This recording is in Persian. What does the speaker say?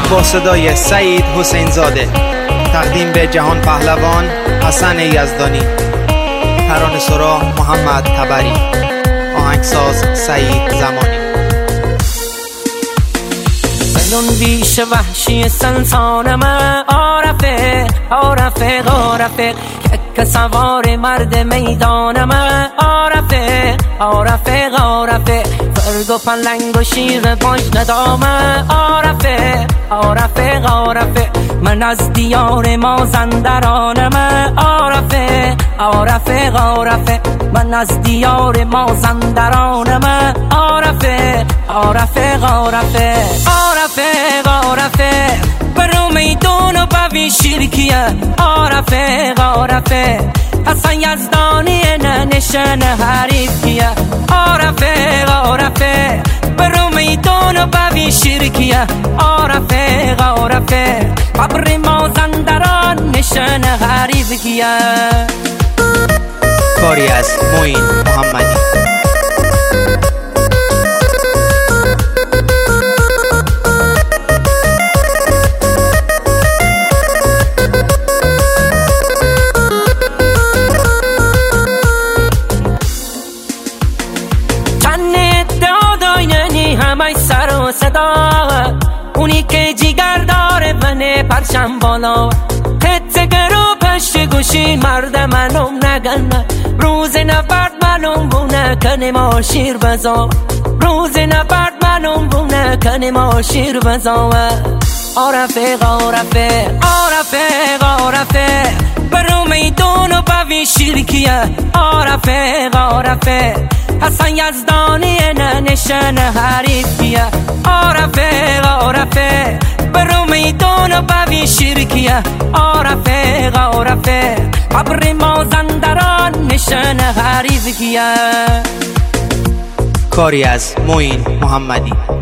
با صدای سعید حسین زاده، تقدیم به جهان پهلوان حسن یزدانی، ترانه سرا محمد تبری، آهنگساز سعید زمانی. بلون بیش وحشی سلطانم، عارفه عارفه عارفه که سوار مرد میدانم، عارفه عارفه عارفه فرد و پلنگ و شیر باش ندام، عارفه عارفه عارفه من از دیار مازندرانم، عارفه عارفه عارفه من از دیار مازندرانم، عارفه عارفه عارفه عارفه عارفه برو میدون و بوی شرکیه، عارفه عارفه حسن یزدانی نشن حریفیه، عارفه عارفه برو میدون و بوی شرکیه، عارفه عارفه قبر مازندران نشن حریفیه. کاری از معین محمدی. همه سر و صدا، اونی که جیگر داره منه پرشم بالا، خطه رو پشت گوشی مرد منم نگن، روز نبرد منم بونه کنه ما شیر بزا، روز نبرد منم بونه کنه ما شیر بزا، عارفه عارفه عارفه عارفه برو میدون و بوی شرکیه، عارفه عارفه حسن یزدانی نشن حریفیه، عارفه عارفه برو میدون و بوی شرکیه، عارفه عارفه قبر مازندران نشن حریفیه. کاری از معین محمدی.